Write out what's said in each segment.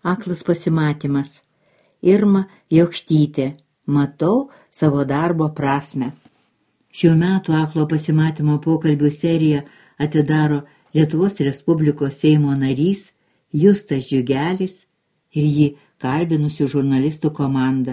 Aklas pasimatymas. Irma Jokštytė. Matau savo darbo prasmę. Šių metų aklo pasimatymo pokalbių seriją atidaro Lietuvos Respublikos Seimo narys Justas Džiugelis ir jį kalbinusių žurnalistų komanda.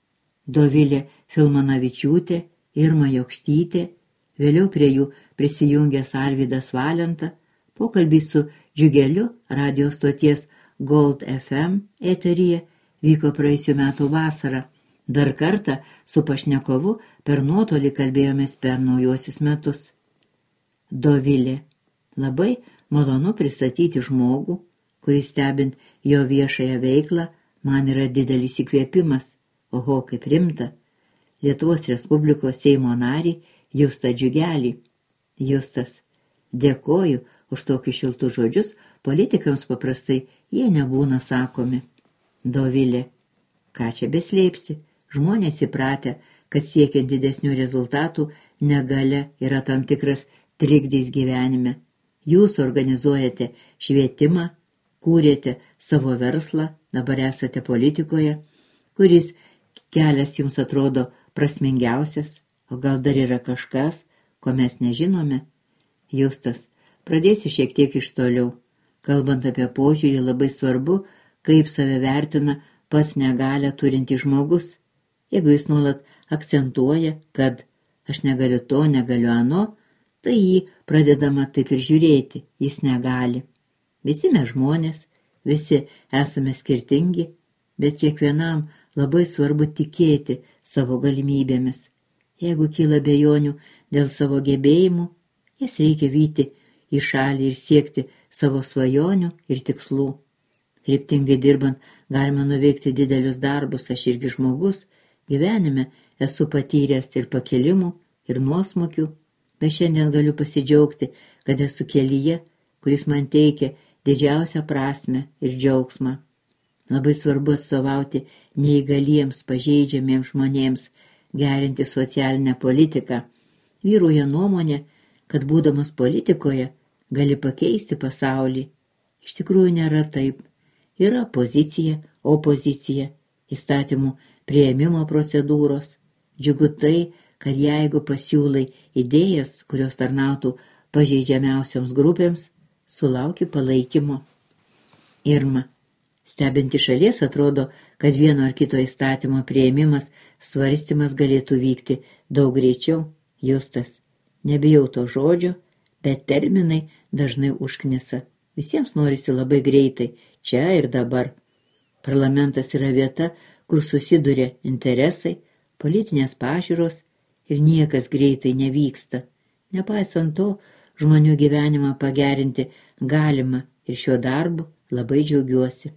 Dovilė Filmanavičiūtė, Irma Jokštytė, vėliau prie jų prisijungęs Arvydas Valenta, pokalbį su Džiugeliu radijos stoties Gold FM eteryje vyko praėjusių metų vasarą. Dar kartą su pašnekovu per nuotolį kalbėjomės per naujuosius metus. Dovilė. Labai malonu pristatyti žmogų, kuris stebint jo viešąją veiklą, man yra didelis įkvėpimas. Oho, kaip rimta. Lietuvos Respublikos Seimo narį Justą Džiugelį. Justas. Dėkoju už tokius šiltus žodžius, politikams paprastai jie nebūna sakomi. Dovilė. Ką čia beslėpsi? Žmonės įpratę, kad siekiant didesnių rezultatų negalia yra tam tikras trikdys gyvenime. Jūs organizuojate švietimą, kūrėte savo verslą, dabar esate politikoje, kuris kelias jums atrodo prasmingiausias, o gal dar yra kažkas, ko mes nežinome. Justas, pradėsiu šiek tiek iš toliau. Kalbant apie požiūrį, labai svarbu, kaip save vertina pats negalią turinti žmogus. Jeigu jis nuolat akcentuoja, kad aš negaliu to, negaliu ano, tai jį pradedama taip ir žiūrėti, jis negali. Visi mes žmonės, visi esame skirtingi, bet kiekvienam labai svarbu tikėti savo galimybėmis. Jeigu kyla abejonių dėl savo gebėjimų, jas reikia vyti į šalį ir siekti savo svajonių ir tikslų. Kryptingai dirbant galima nuveikti didelius darbus, aš irgi žmogus, gyvenime esu patyręs ir pakilimų, ir nuosmukių, bet šiandien galiu pasidžiaugti, kad esu kelyje, kuris man teikia didžiausią prasmę ir džiaugsmą. Labai svarbu atstovauti neįgaliems, pažeidžiamiems žmonėms, gerinti socialinę politiką. Vyrauja nuomonė, kad būdamas politikoje gali pakeisti pasaulį. Iš tikrųjų nėra taip. Yra pozicija, opozicija, įstatymų priėmimo procedūros. Džiugu tai, kad jeigu pasiūlai idėjas, kurios tarnautų pažeidžiamiausioms grupėms, sulauki palaikymo. Irma. Stebinti šalies atrodo, kad vieno ar kito įstatymo priėmimas, svarstymas galėtų vykti daug greičiau. Justas. Nebijau to žodžio, bet terminai dažnai užknisa. Visiems norisi labai greitai, čia ir dabar. Parlamentas yra vieta, kur susiduria interesai, politinės pažiūros ir niekas greitai nevyksta. Nepaisant to, žmonių gyvenimą pagerinti galima ir šiuo darbu labai džiaugiuosi.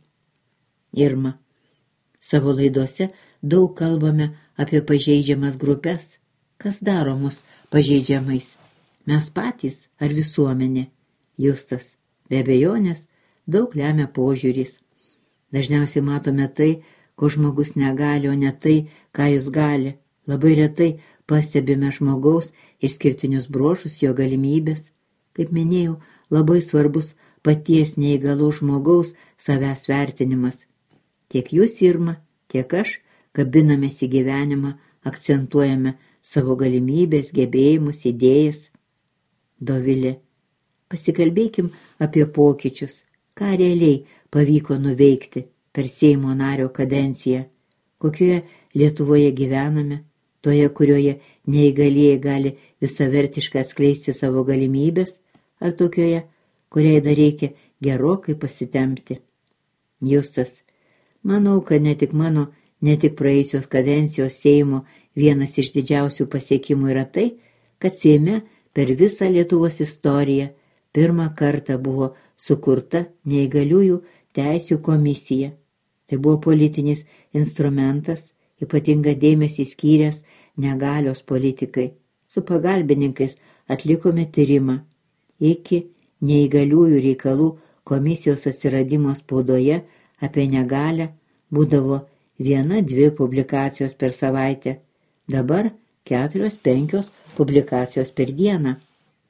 Irma. Savo laidose daug kalbame apie pažeidžiamas grupės. Kas daro mus pažeidžiamais? Mes patys ar visuomenė? Justas. Be abejonės, daug lemia požiūris. Dažniausiai matome tai, ko žmogus negali, o ne tai, ką jis gali. Labai retai pastebime žmogaus išskirtinius bruožus, jo galimybės. Kaip minėjau, labai svarbus paties neįgalaus žmogaus savęs vertinimas. Tiek jūs, Irma, tiek aš kabinamės į gyvenimą, akcentuojame savo galimybės, gebėjimus, idėjas. Dovilė. Pasikalbėkim apie pokyčius, ką realiai pavyko nuveikti per Seimo nario kadenciją, kokioje Lietuvoje gyvename, toje, kurioje neįgalieji gali visavertiškai atskleisti savo galimybės, ar tokioje, kuriai dar reikia gerokai pasitempti. Justas. Manau, kad ne tik mano, ne tik praėjusios kadencijos Seimo vienas iš didžiausių pasiekimų yra tai, kad Seime per visą Lietuvos istoriją pirmą kartą buvo sukurta neįgaliųjų teisių komisija. Tai buvo politinis instrumentas, ypatingą dėmesį skyręs negalios politikai. Su pagalbininkais atlikome tyrimą. Iki neįgaliųjų reikalų komisijos atsiradimo spaudoje apie negalią būdavo 1-2 publikacijos per savaitę. Dabar 4-5 publikacijos per dieną.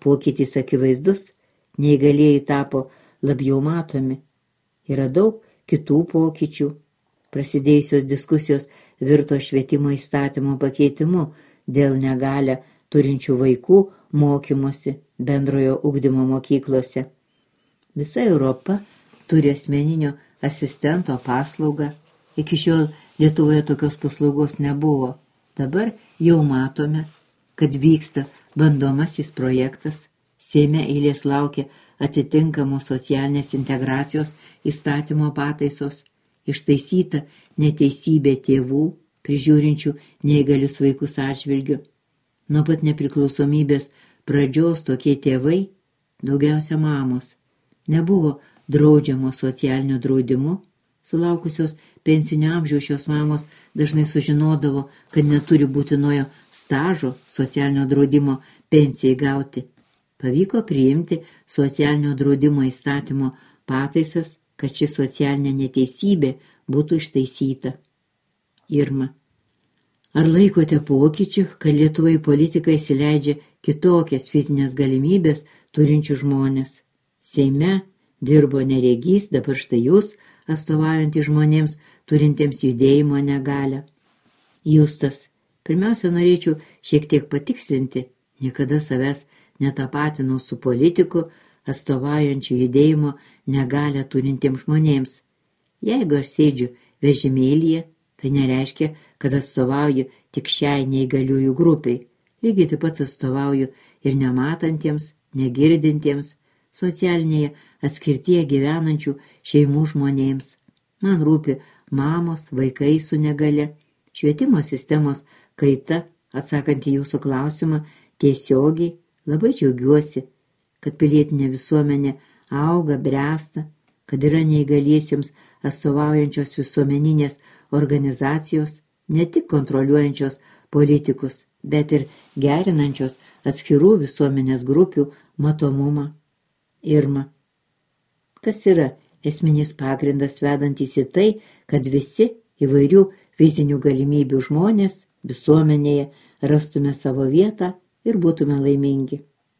Pokytis akivaizdus, neįgalieji tapo labiau matomi. Yra daug kitų pokyčių. Prasidėjusios diskusijos virto švietimo įstatymo pakeitimu dėl negalią turinčių vaikų mokymosi bendrojo ugdymo mokyklose. Visa Europa turi asmeninio asistento paslaugą. Iki šiol Lietuvoje tokios paslaugos nebuvo. Dabar jau matome, kad vyksta bandomasis projektas. Seime eilės laukia atitinkamos socialinės integracijos įstatymo pataisos, ištaisyta neteisybė tėvų, prižiūrinčių neįgalius vaikus atžvilgiu. Nuo pat nepriklausomybės pradžios tokie tėvai, daugiausia mamos, nebuvo draudžiamos socialiniu draudimu. Sulaukusios pensinio amžiaus šios mamos dažnai sužinodavo, kad neturi būtinojo stažo socialinio draudimo pensijai gauti. Pavyko priimti socialinio draudimo įstatymo pataisas, kad ši socialinė neteisybė būtų ištaisyta. Irma. Ar laikote pokyčių, kad Lietuvai politikai įsileidžia kitokias fizinės galimybės turinčių žmonės? Seime dirbo neregys, dabar štai jūs, atstovaujantys žmonėms turintiems judėjimo negalią. Justas. Pirmiausia, norėčiau šiek tiek patikslinti, niekada savęs netapatinau su politiku, atstovaujančiu judėjimo negalią turintiems žmonėms. Jeigu aš sėdžiu vežimėlyje, tai nereiškia, kad atstovauju tik šiai neįgaliųjų grupiai. Lygiai taip pat atstovauju ir nematantiems, negirdintiems, socialinėje atskirtyje gyvenančių šeimų žmonėms. Man rūpi mamos, vaikai su negalia, švietimo sistemos kaita, atsakant į jūsų klausimą tiesiogiai. Labai džiaugiuosi, kad pilietinė visuomenė auga, bręsta, kad yra neįgaliesiems atstovaujančios visuomeninės organizacijos, ne tik kontroliuojančios politikus, bet ir gerinančios atskirų visuomenės grupių matomumą. Irma. Kas yra esminis pagrindas vedantis į tai, kad visi įvairių fizinių galimybių žmonės visuomenėje rastume savo vietą ir būtume laimingi?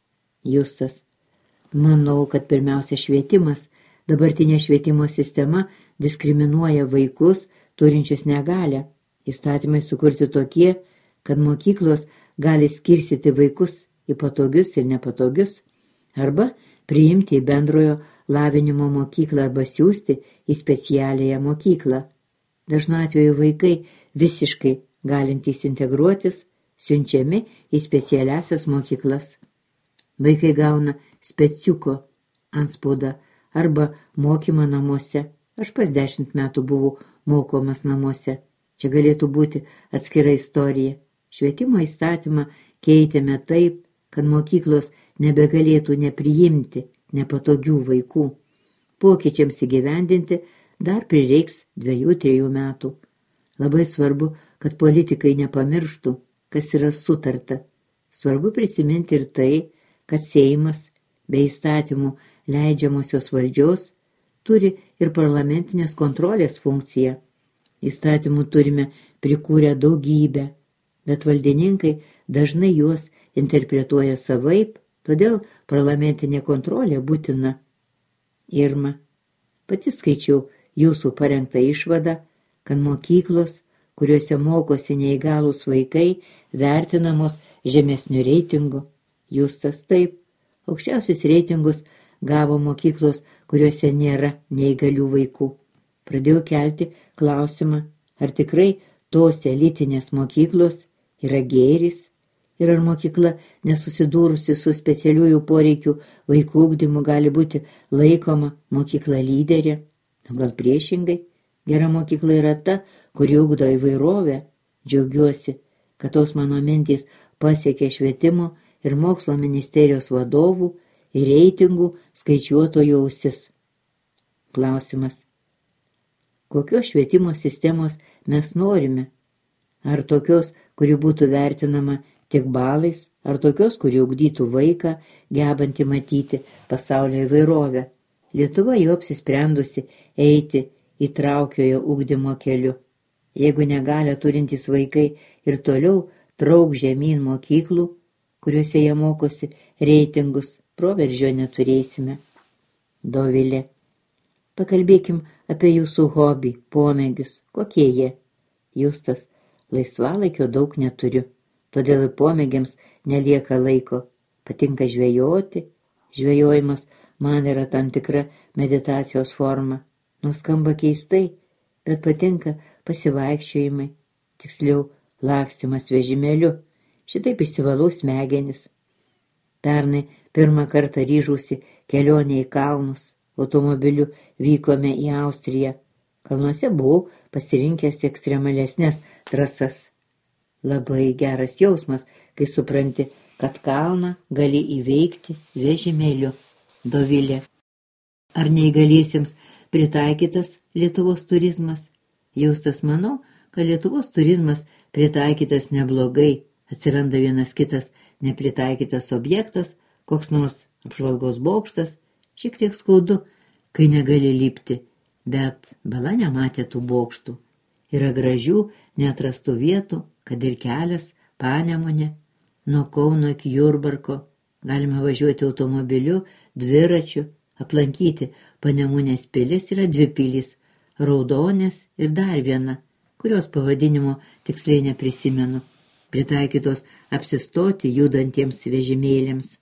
Justas. Manau, kad pirmiausia švietimas. Dabartinė švietimo sistema diskriminuoja vaikus turinčius negalią. Įstatymai sukurti tokie, kad mokyklos gali skirstyti vaikus į patogius ir nepatogius, arba priimti į bendrojo lavinimo mokyklą arba siųsti į specialiąją mokyklą. Dažnu atveju vaikai visiškai galintys integruotis siunčiami į specialiasias mokyklas. Vaikai gauna speciuko antspaudą arba mokymą namuose. Aš pas 10 metų buvau mokomas namuose. Čia galėtų būti atskira istorija. Švietimo įstatymą keitėme taip, kad mokyklos nebegalėtų nepriimti nepatogių vaikų. Pokyčiams įgyvendinti dar prireiks 2-3 metų. Labai svarbu, kad politikai nepamirštų, kas yra sutarta. Svarbu prisiminti ir tai, kad Seimas bei įstatymų leidžiamosios valdžios turi ir parlamentinės kontrolės funkciją. Įstatymų turime prikūrę daugybę, bet valdininkai dažnai juos interpretuoja savaip, todėl parlamentinė kontrolė būtina. Irma. Pati skaičiau jūsų parengtą išvadą, kad mokyklos, kuriuose mokosi neįgalūs vaikai, vertinamos žemesniu reitingu. Justas. Taip, aukščiausius reitingus gavo mokyklos, kuriuose nėra neįgalių vaikų. Pradėjau kelti klausimą, ar tikrai tos elitinės mokyklos yra gėris ir ar mokykla nesusidūrusi su specialiųjų poreikių vaikų ugdymu gali būti laikoma mokykla lyderė. Gal priešingai, gera mokykla yra ta, kuri ugdo įvairovę. Džiaugiuosi, kad tos mano mintys pasiekė švietimo ir mokslo ministerijos vadovų ir reitingų skaičiuotojų ausis. Klausimas. Kokios švietimo sistemos mes norime? Ar tokios, kuri būtų vertinama tik balais, ar tokios, kuri ugdytų vaiką, gebantį matyti pasaulio įvairovę? Lietuva jau apsisprendusi eiti įtraukiojo ugdymo keliu. Jeigu negalią turintys vaikai ir toliau trauk žemyn mokyklų, kuriuose jie mokosi, reitingus, proveržio neturėsime. Dovilė. Pakalbėkim apie jūsų hobį, pomėgius. Kokie jie? Justas. Laisvalaikio daug neturiu, todėl ir pomėgiams nelieka laiko. Patinka žvejoti. Žvejojimas man yra tam tikra meditacijos forma. Nuskamba keistai, bet patinka pasivaikščiojimai. Tiksliau, lakstymas vežimėliu. Šitaip išsivalau smegenis. Pernai pirmą kartą ryžausi kelionė į kalnus. Automobiliu vykome į Austriją. Kalnuose buvau pasirinkęs ekstremalesnes trasas. Labai geras jausmas, kai supranti, kad kalną gali įveikti vežimėliu. Dovilė. Ar neįgaliesiems pritaikytas Lietuvos turizmas? Justas, manau, kad Lietuvos turizmas pritaikytas neblogai. Atsiranda vienas kitas nepritaikytas objektas, koks nors apžvalgos bokštas. Šiek tiek skaudu, kai negali lipti, bet bala nematė tų bokštų. Yra gražių, neatrastų vietų, kad ir kelias Panemunė, nuo Kauno iki Jurbarko. Galima važiuoti automobiliu, dviračiu, aplankyti Panemunės pilis. Yra 2 pilys, Raudonės ir dar viena, kurios pavadinimo tiksliai neprisimenu. Pritaikytos apsistoti judantiems vežimėliams.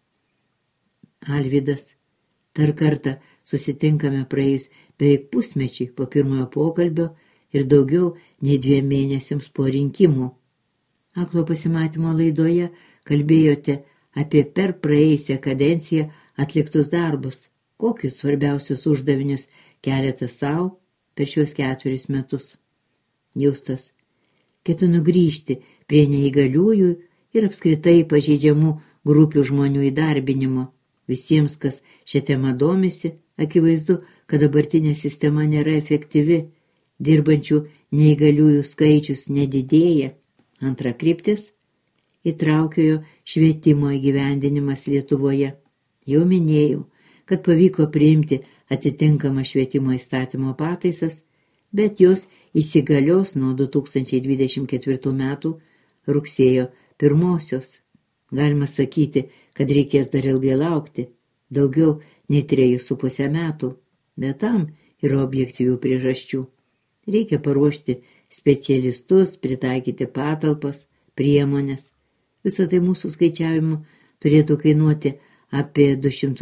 Alvydas. Dar kartą susitinkame praėjus beveik pusmečiui po pirmojo pokalbio ir daugiau nei 2 mėnesiams po rinkimų. Aklo pasimatymo laidoje kalbėjote apie per praėjusią kadenciją atliktus darbus. Kokius svarbiausius uždavinius keliate savo per šiuos 4 metus? Justas. Ketinu grįžti prie neįgaliųjų ir apskritai pažeidžiamų grupių žmonių įdarbinimo. Visiems, kas šią temą domisi, akivaizdu, kad dabartinė sistema nėra efektyvi, dirbančių neįgaliųjų skaičius nedidėja. Antra kryptis – įtraukiojo švietimo įgyvendinimas Lietuvoje. Jau minėjau, kad pavyko priimti atitinkamą švietimo įstatymo pataisas, bet jos įsigalios nuo 2024 metų rugsėjo 1. Galima sakyti, kad reikės dar ilgai laukti, daugiau nei 3,5 metų, bet tam yra objektyvių priežasčių. Reikia paruošti specialistus, pritaikyti patalpas, priemonės. Visą tai mūsų skaičiavimu turėtų kainuoti apie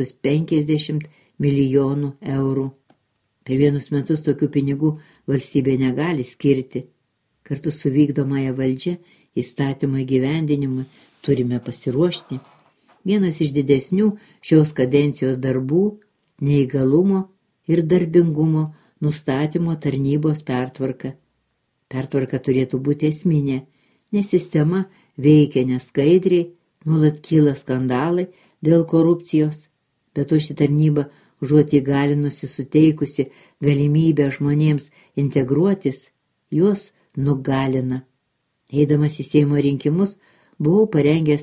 250 milijonų eurų. Per 1 metus tokių pinigų valstybė negali skirti. Kartu su vykdomąja valdžia įstatymo įgyvendinimui turime pasiruošti. Vienas iš didesnių šios kadencijos darbų – neįgalumo ir darbingumo nustatymo tarnybos pertvarka. Pertvarka turėtų būti esminė, nes sistema veikia neskaidriai, nuolat kyla skandalai dėl korupcijos. Bet ši tarnyba, užuot įgalinusi suteikusi galimybę žmonėms integruotis, juos nugalina. Eidamas į Seimo rinkimus, buvau parengęs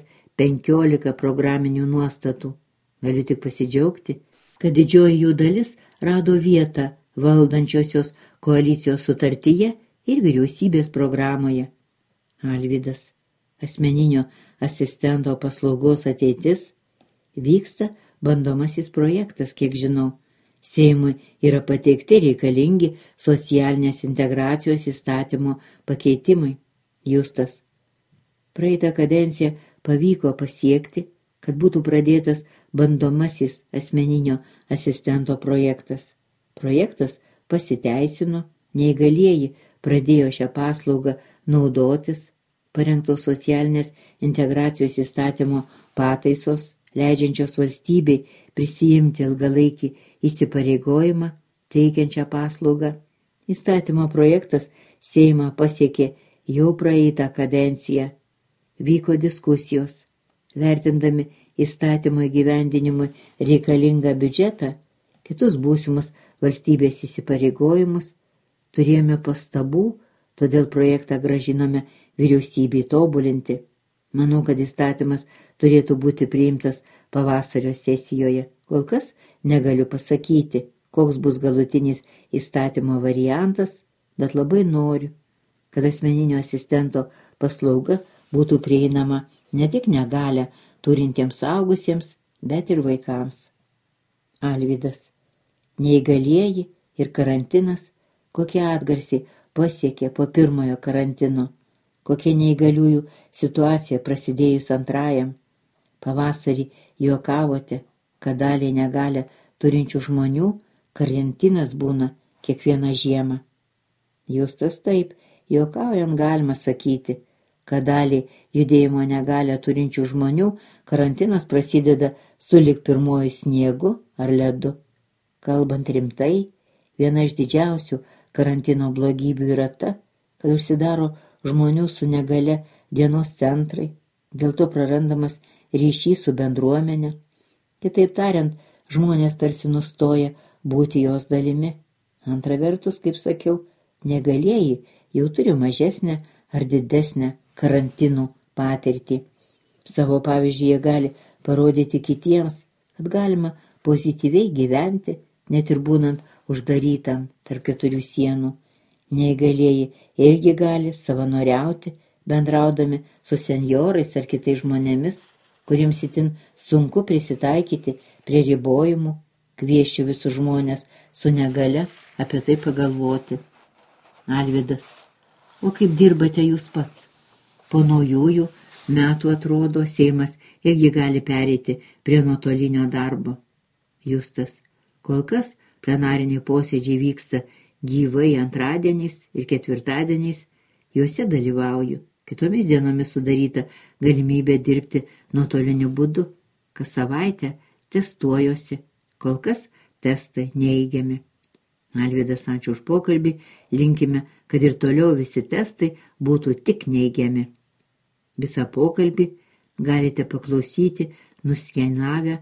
15 programinių nuostatų. Galiu tik pasidžiaugti, kad didžioji jų dalis rado vietą valdančiosios koalicijos sutartyje ir vyriausybės programoje. Alvydas. Asmeninio asistento paslaugos ateitis. Vyksta bandomasis projektas, kiek žinau. Seimui yra pateikti reikalingi socialinės integracijos įstatymo pakeitimai. Justas. Praeitą kadenciją pavyko pasiekti, kad būtų pradėtas bandomasis asmeninio asistento projektas. Projektas pasiteisino, neįgalieji pradėjo šią paslaugą naudotis, parengtos socialinės integracijos įstatymo pataisos, leidžiančios valstybei prisijimti ilgalaikį įsipareigojimą, teikiančią paslaugą. Įstatymo projektas Seimą pasiekė jau praeitą kadenciją. Vyko diskusijos. Vertindami įstatymo įgyvendinimui reikalingą biudžetą, kitus būsimus valstybės įsipareigojimus, turėjome pastabų, todėl projektą grąžinome vyriausybei tobulinti. Manau, kad įstatymas turėtų būti priimtas pavasario sesijoje. Kol kas negaliu pasakyti, koks bus galutinis įstatymo variantas, bet labai noriu, kad asmeninio asistento paslauga būtų prieinama ne tik negalią turintiems suaugusiems, bet ir vaikams. Alvydas. Neįgalieji Ir karantinas, kokie atgarsiai pasiekė po pirmojo karantino, kokia neįgaliųjų situacija prasidėjus antrajam. Pavasarį juokavote, kad daliai negalę turinčių žmonių karantinas būna kiekvieną žiemą. Justas taip, juokaujant galima sakyti, kad daliai judėjimo negalę turinčių žmonių karantinas prasideda sulig pirmoju sniegu ar ledu. Kalbant rimtai, viena iš didžiausių karantino blogybių yra ta, kad užsidaro žmonių su negale dienos centrai, dėl to prarandamas ryšys su bendruomenė. Kitaip tariant, žmonės tarsi nustoja būti jos dalimi. Antra vertus, kaip sakiau, negalieji jau turi mažesnę ar didesnę karantinų patirtį. Savo pavyzdžiui, jie gali parodyti kitiems, kad galima pozityviai gyventi, net ir būnant uždarytam tarp 4 sienų. Neįgalieji irgi gali savanoriauti, bendraudami su senjorais ar kitais žmonėmis, kuriems itin sunku prisitaikyti prie ribojimų. Kviesčiau visus žmonės su negale apie tai pagalvoti. Alvydas, o kaip dirbate jūs pats? Po naujųjų metų atrodo, Seimas irgi gali pereiti prie nuotolinio darbo. Justas, kol kas plenariniai posėdžiai vyksta gyvai antradieniais ir ketvirtadieniais, juose dalyvauju. Kitomis dienomis sudaryta galimybė dirbti nuotoliniu būdu. Kas savaitę testuojuosi, kol kas testai neigiami. Alvydas, ačiū už pokalbį, linkime, kad ir toliau visi testai būtų tik neigiami. Visą pokalbį galite paklausyti nuskenavę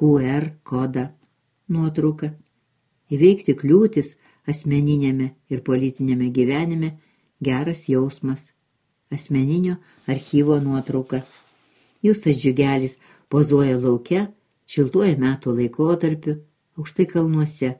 QR kodą. Nuotrauka. Įveikti kliūtis asmeninėme ir politinėme gyvenime geras jausmas. Asmeninio archyvo nuotrauka. Justas Džiugelis pozuoja lauke, šiltuoju metų laikotarpiu, aukštai kalnuose.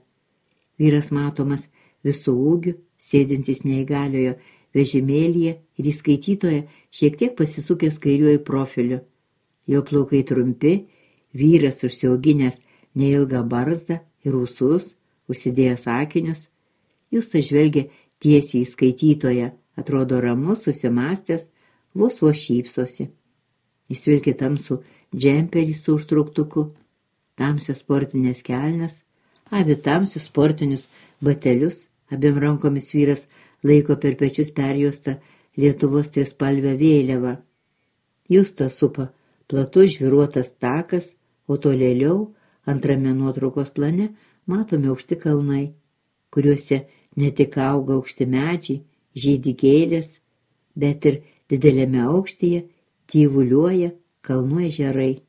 Vyras matomas visų ūgių, sėdintis neįgaliojo vežimėlyje ir įskaitytoje šiek tiek pasisukęs kairiuoju profiliu. Jo plaukai trumpi, vyras užsiauginęs neilgą barzdą ir ūsus, užsidėjęs akinius. Justas žvelgia tiesiai į skaitytoją, atrodo ramus, susimąstęs, vos šypsosi. Jis vilki tamsų džemperį su užtrauktuku, tamsios sportinės kelnes, avi tamsius sportinius batelius, abiem rankomis vyras laiko per pečius perjuostą Lietuvos trispalvę vėliavą. Justą supa platus žvyruotas takas, o tolėliau antrame nuotraukos plane matome aukšti kalnai, kuriuose ne tik auga aukšti medžiai, žydi gėlės, bet ir didelėme aukštyje tyvuliuoja kalnų ežerai.